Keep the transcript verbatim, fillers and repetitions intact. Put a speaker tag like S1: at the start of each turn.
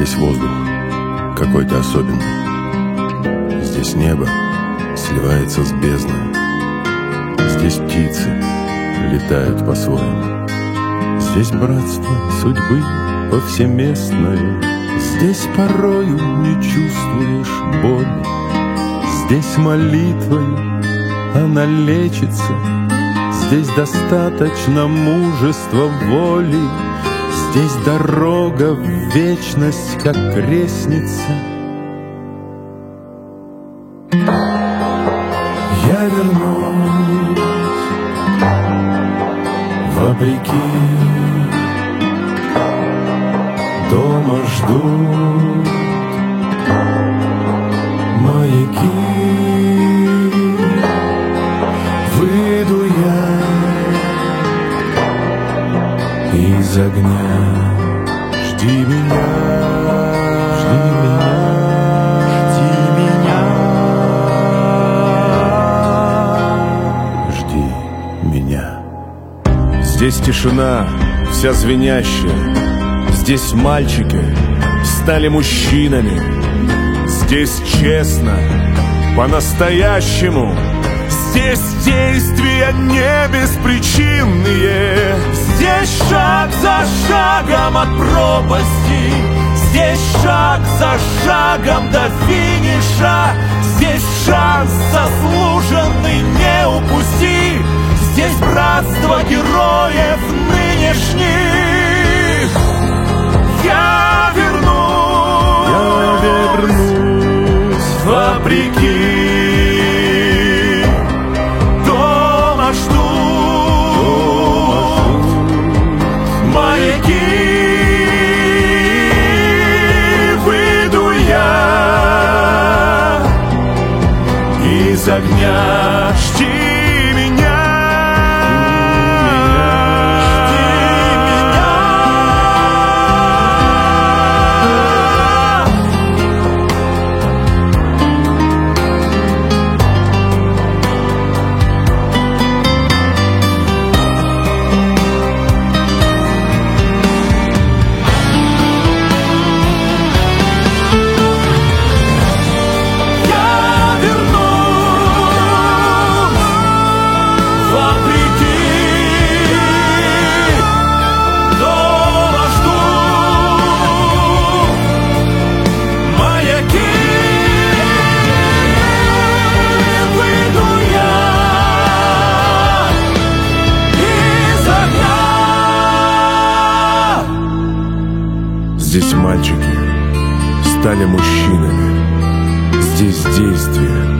S1: Здесь воздух какой-то особенный. Здесь небо сливается с бездной. Здесь птицы летают по-своему. Здесь братство судьбы повсеместное. Здесь порою не чувствуешь боли. Здесь молитвой она лечится. Здесь достаточно мужества воли. Здесь дорога в вечность, как крестница. Я вернусь вопреки. Дома ждут маяки. Выйду я из огня. Жди меня, жди меня, жди меня, жди меня. Здесь тишина вся звенящая. Здесь мальчики стали мужчинами. Здесь честно, по-настоящему. Здесь действия не беспричинные. Здесь шаг за шагом от пропасти. Здесь шаг за шагом до финиша. Здесь шанс заслуженный не упусти. Здесь братство героев нынешних. Я вернусь, я вернусь вопреки. Дома ждут маяки. Выйду я из огня. Жди меня. Здесь мальчики стали мужчинами. Здесь действия